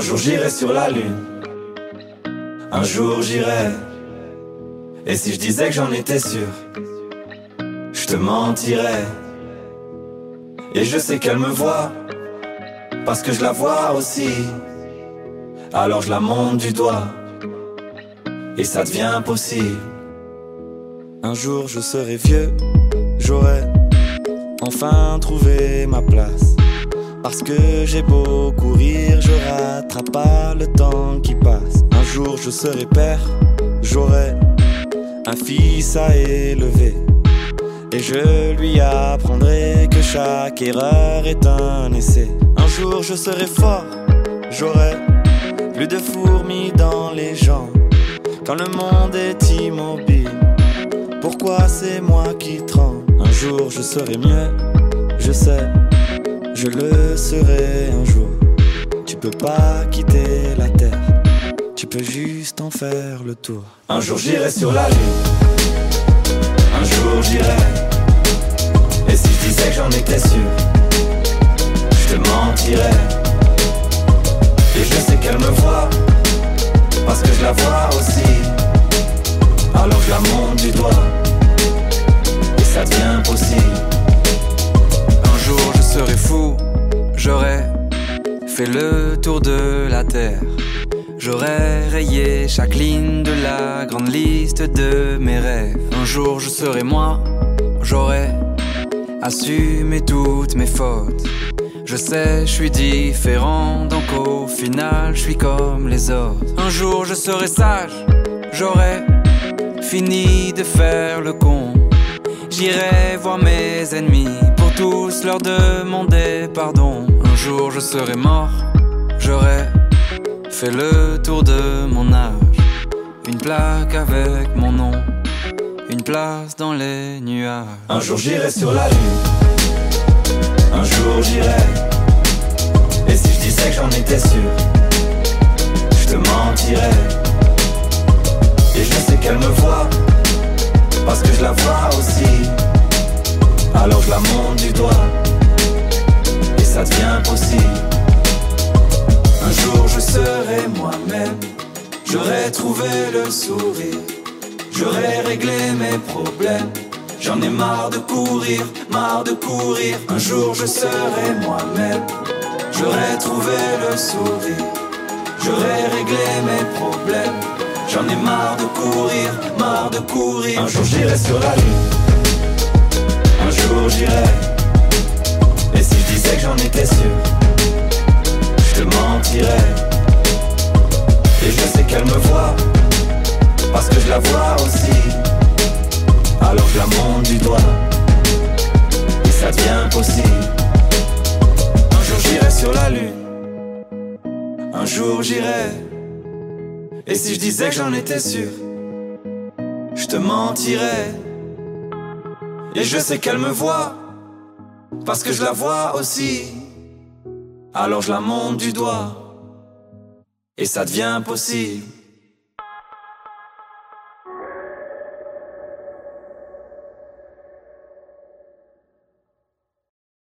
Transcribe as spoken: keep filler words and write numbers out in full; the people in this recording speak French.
Un jour j'irai sur la lune, un jour j'irai. Et si je disais que j'en étais sûr, je te mentirais. Et je sais qu'elle me voit, parce que je la vois aussi. Alors je la monte du doigt, et ça devient possible. Un jour je serai vieux, j'aurai enfin trouvé ma place. Parce que j'ai beau courir, je rattrape pas le temps qui passe. Un jour je serai père, j'aurai un fils à élever. Et je lui apprendrai que chaque erreur est un essai. Un jour je serai fort, j'aurai plus de fourmis dans les jambes. Quand le monde est immobile, pourquoi c'est moi qui tremble? Un jour je serai mieux, je sais, je le serai un jour. Tu peux pas quitter la terre, tu peux juste en faire le tour. Un jour j'irai sur la lune, un jour j'irai. Et si je disais que j'en étais sûr, je te mentirais. Et je sais qu'elle me voit, parce que je la vois aussi. Alors je la monte du doigt, et ça devient possible. Un jour je serai fou, j'aurai fait le tour de la terre. J'aurais rayé chaque ligne de la grande liste de mes rêves. Un jour je serai moi, j'aurais assumé toutes mes fautes. Je sais, je suis différent, donc au final je suis comme les autres. Un jour je serai sage, j'aurais fini de faire le con. J'irai voir mes ennemis pour tous leur demander pardon. Un jour je serai mort, j'aurais fait le tour de mon âge. Une plaque avec mon nom, une place dans les nuages. Un jour j'irai sur la lune, un jour j'irai. Et si je disais que j'en étais sûr, je te mentirais. Et je sais qu'elle me voit, parce que je la vois aussi. Alors je la monte du doigt, et ça devient possible. Un jour je serai moi-même, j'aurai trouvé le sourire. J'aurai réglé mes problèmes, j'en ai marre de courir, marre de courir. Un jour je serai moi-même, j'aurai trouvé le sourire. J'aurai réglé mes problèmes, j'en ai marre de courir, marre de courir. Un jour j'irai sur la lune, un jour j'irai. Et si je disais que j'en étais sûr, je te mentirais. Et je sais qu'elle me voit, parce que je la vois aussi. Alors je la monte du doigt, et ça devient possible. Un jour j'irai sur la lune, un jour j'irai. Et si je disais que j'en étais sûr, je te mentirais. Et je sais qu'elle me voit, parce que je la vois aussi. Alors je la monte du doigt, et ça devient possible.